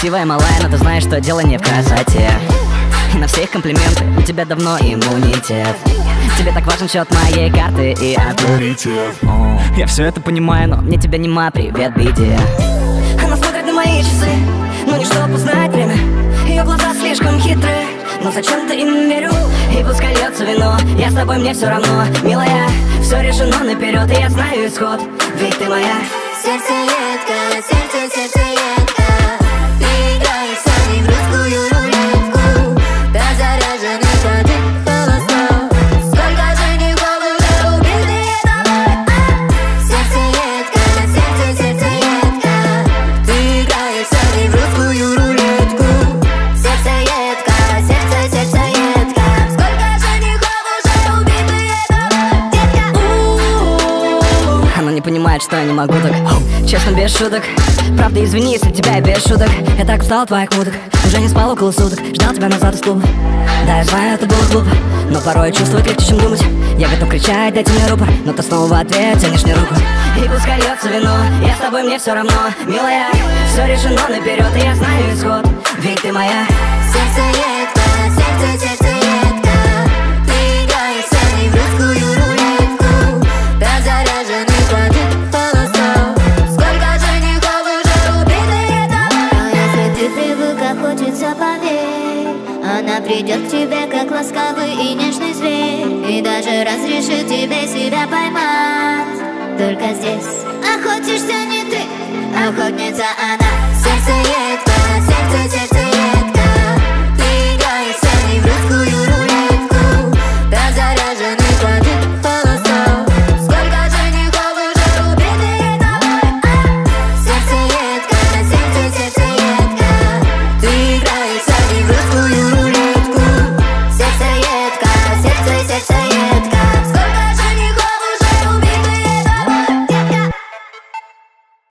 красивая малая, но ты знаешь, что дело не в красоте. И на все их комплименты у тебя давно иммунитет. Тебе так важен счет моей карты и авторитет. Я все это понимаю, но мне тебя нема, привет, беде. Она смотрит на мои часы, но не чтобы узнать время. Ее глаза слишком хитрые, но зачем-то им верю. И пускай льется вино, я с тобой, мне все равно. Милая, все решено наперед, и я знаю исход, ведь ты моя. Сердце едко, сердце едко. Ты играешь со мной в русскую рулетку. Да заряженный кадик холостой. Сколько женихов уже убили тобой. Сердце едко, сердце едко. Ты играешь со мной в русскую рулетку. Сердце едко, сердце едко. Сколько женихов уже убили тобой, детка. Она не понимает, что я не могу так. Честно, без шуток. Правда, извини, если тебя и без шуток. Я так устал от твоих муток. Уже не спал около суток. Ждал тебя назад из клуба. Да, я знаю, это было глупо, но порой чувствую крепче, чем думать. Я готов кричать, дайте мне рупор, но ты снова в ответ тянешь мне руку. И пускай льется вино, я с тобой, мне все равно. Милая, все решено наперед, и я знаю исход, ведь ты моя. Сердце едко, сердце едко. Ты играешь со мной в русскую рулетку. Да заряженный кадик холостой. Сколько женихов уже убили тобой. Но если ты привык, как хочется, поверь, она придет к тебе, как ласковый и нежный зверь, и даже разрешит тебе себя поймать. Только здесь охотишься не ты, охотница она.